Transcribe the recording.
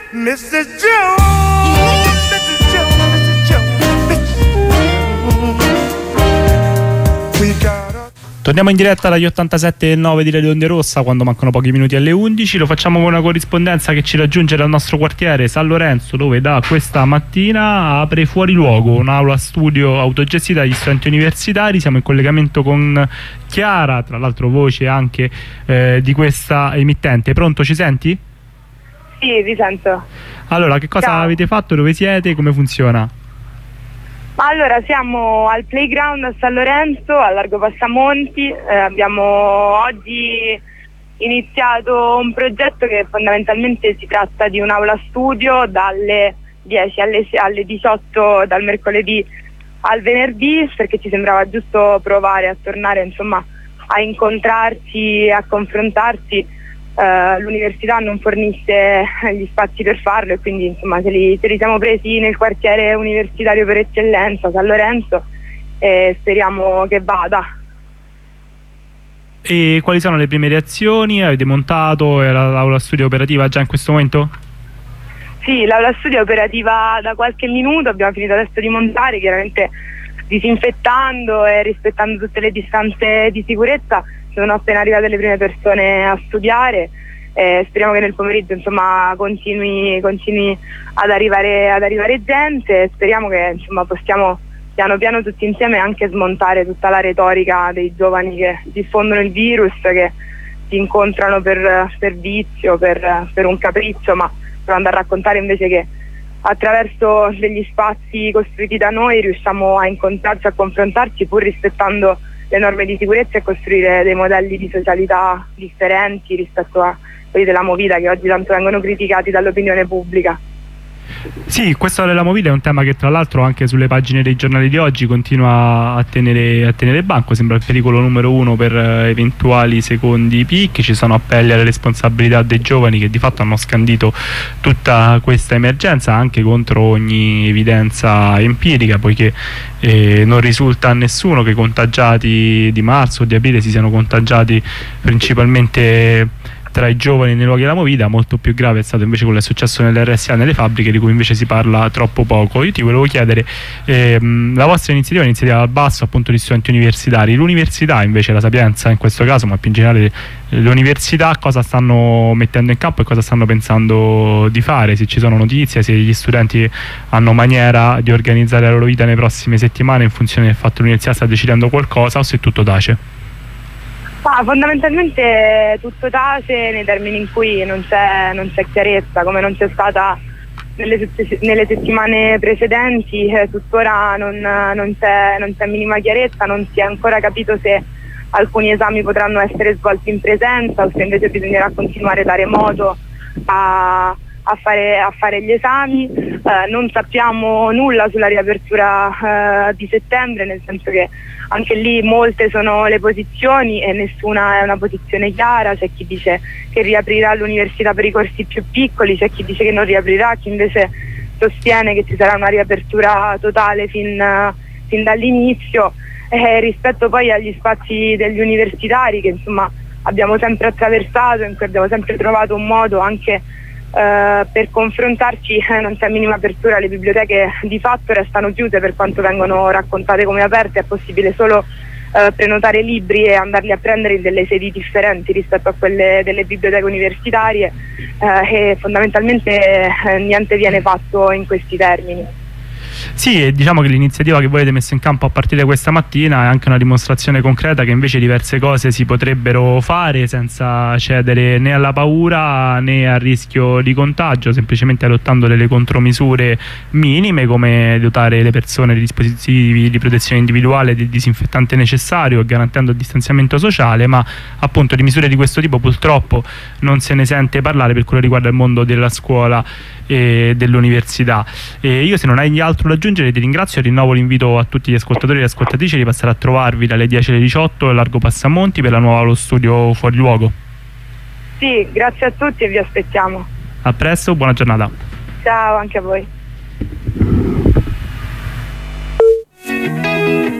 Mrs. Jones, Mrs. Jones, Mrs. Jones. We got a... Torniamo in diretta dagli 87,9 di Radio Onde Rossa quando mancano pochi minuti alle 11. Lo facciamo con una corrispondenza che ci raggiunge dal nostro quartiere San Lorenzo, dove da questa mattina apre Fuori Luogo, un'aula studio autogestita dagli studenti universitari. Siamo in collegamento con Chiara, tra l'altro voce anche di questa emittente. Pronto, ci senti? Sì, vi sento. Allora, che cosa avete fatto? Dove siete? Come funziona? Allora, siamo al playground a San Lorenzo, a Largo Passamonti. Abbiamo oggi iniziato un progetto che fondamentalmente si tratta di un'aula studio dalle 10 alle 18 dal mercoledì al venerdì, perché ci sembrava giusto provare a tornare, insomma, a incontrarci, a confrontarsi. L'università non fornisce gli spazi per farlo e quindi insomma ce li siamo presi nel quartiere universitario per eccellenza, San Lorenzo, e speriamo che vada. E quali sono le prime reazioni? Avete montato l'aula studio operativa già in questo momento? Sì, l'aula studio è operativa da qualche minuto, abbiamo finito adesso di montare, chiaramente disinfettando e rispettando tutte le distanze di sicurezza. Sono appena arrivate le prime persone a studiare, speriamo che nel pomeriggio insomma continui ad arrivare gente, speriamo che insomma possiamo piano piano tutti insieme anche smontare tutta la retorica dei giovani che diffondono il virus, che si incontrano per vizio, per un capriccio, ma provando a raccontare invece che attraverso degli spazi costruiti da noi riusciamo a incontrarci, a confrontarci pur rispettando le norme di sicurezza e costruire dei modelli di socialità differenti rispetto a quelli della Movida, che oggi tanto vengono criticati dall'opinione pubblica. Sì, questo della Movida è un tema che tra l'altro anche sulle pagine dei giornali di oggi continua a tenere banco, sembra il pericolo numero uno per eventuali secondi picchi. Ci sono appelli alle responsabilità dei giovani che di fatto hanno scandito tutta questa emergenza anche contro ogni evidenza empirica, poiché non risulta a nessuno che i contagiati di marzo o di aprile si siano contagiati principalmente tra i giovani nei luoghi della Movida. Molto più grave è stato invece quello che è successo nelle RSA, nelle fabbriche, di cui invece si parla troppo poco. Io ti volevo chiedere, la vostra iniziativa è un'iniziativa al basso appunto di studenti universitari. L'università invece, la Sapienza in questo caso, ma più in generale le università, cosa stanno mettendo in campo e cosa stanno pensando di fare? Se ci sono notizie, se gli studenti hanno maniera di organizzare la loro vita nelle prossime settimane in funzione del fatto che l'università sta decidendo qualcosa, o se tutto tace? Fondamentalmente tutto tace nei termini in cui non c'è chiarezza, come non c'è stata nelle settimane precedenti. Tuttora non c'è minima chiarezza, non si è ancora capito se alcuni esami potranno essere svolti in presenza o se invece bisognerà continuare da remoto a fare gli esami. Non sappiamo nulla sulla riapertura di settembre, nel senso che anche lì molte sono le posizioni e nessuna è una posizione chiara. C'è chi dice che riaprirà l'università per i corsi più piccoli, c'è chi dice che non riaprirà, chi invece sostiene che ci sarà una riapertura totale fin dall'inizio. Rispetto poi agli spazi degli universitari, che insomma abbiamo sempre attraversato, in cui abbiamo sempre trovato un modo anche per confrontarci, non c'è minima apertura. Le biblioteche di fatto restano chiuse, per quanto vengono raccontate come aperte. È possibile solo prenotare libri e andarli a prendere in delle sedi differenti rispetto a quelle delle biblioteche universitarie, e fondamentalmente niente viene fatto in questi termini. Sì, e diciamo che l'iniziativa che voi avete messo in campo a partire da questa mattina è anche una dimostrazione concreta che invece diverse cose si potrebbero fare senza cedere né alla paura né al rischio di contagio, semplicemente adottando delle contromisure minime, come dotare le persone di dispositivi di protezione individuale del disinfettante necessario, garantendo il distanziamento sociale. Ma appunto di misure di questo tipo purtroppo non se ne sente parlare per quello che riguarda il mondo della scuola e dell'università. Io, se non hai altro da aggiungere, ti ringrazio e rinnovo l'invito a tutti gli ascoltatori e le ascoltatrici di passare a trovarvi dalle 10 alle 18 a Largo Passamonti per la nuova allo studio Fuori Luogo. Sì, grazie a tutti e vi aspettiamo. A presto, buona giornata. Ciao anche a voi.